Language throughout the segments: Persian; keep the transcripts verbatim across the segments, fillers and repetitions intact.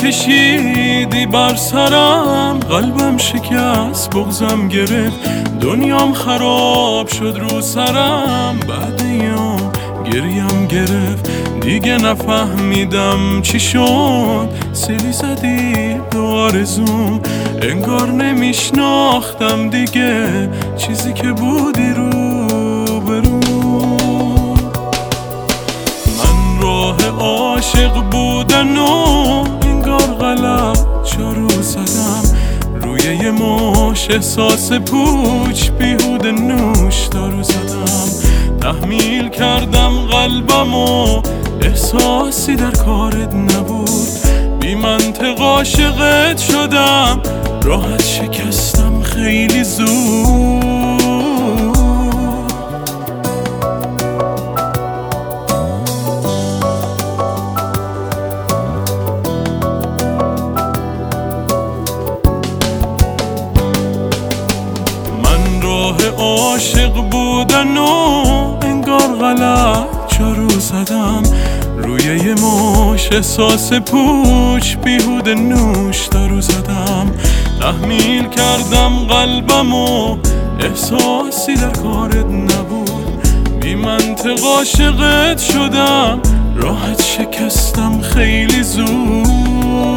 کشیدی بر سرم، قلبم شکست بغضم گرفت، دنیام خراب شد رو سرم. بعد یام گریم گرفت دیگه نفهمیدم چی شد، سیلی زدی به آرزوم، انگار نمیشناختم دیگه چیزی که بودی رو برو. من راه عاشق بودن و انگار غلط چارو زدم، روی یه مش احساس پوچ بیهوده نوش دارو زدم. تحمیل کردم قلبم و احساسی در کارت نبود، بی منطق عاشقت شدم، راحت شکستم خیلی زود. من راه عاشق بودن و انگار غلط چارو زدم، روی یه مش احساس پوچ بیهوده نوش دارو زدم. تحمیل کردم قلبم و احساسی در کارت نبود، بی منطق عاشقت شدم، راحت شکستم خیلی زود.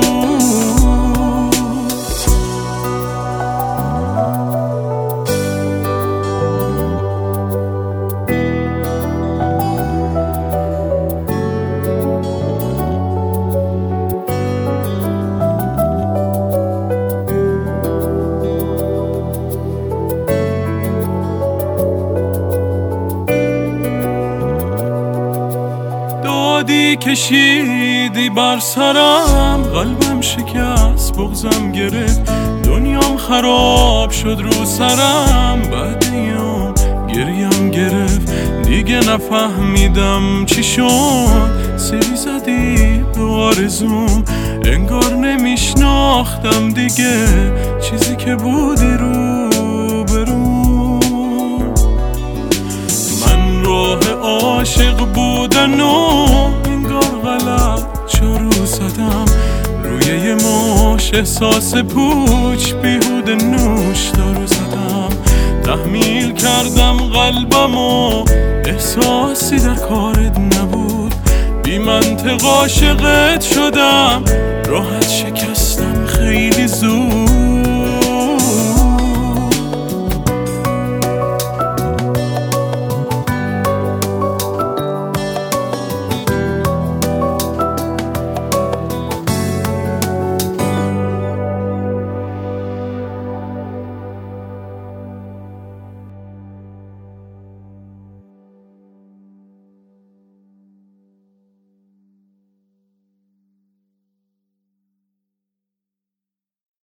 دادی کشیدی بر سرم، قلبم شکست بغضم گرفت، دنیام خراب شد رو سرم. بعد یام گریم گرفت دیگه نفهمیدم چی شد، سیلی زدی به آرزوم، انگار نمیشناختم دیگه چیزی که بودی رو برو. من راه عاشق بودن و انگار غلط چارو زدم، روی یه مش احساس پوچ بیهوده نوش دارو زدم. تحمیل کردم قلبم و احساسی در کارت نبود، بی منطق عاشقت شدم، راحت شکستم خیلی زود.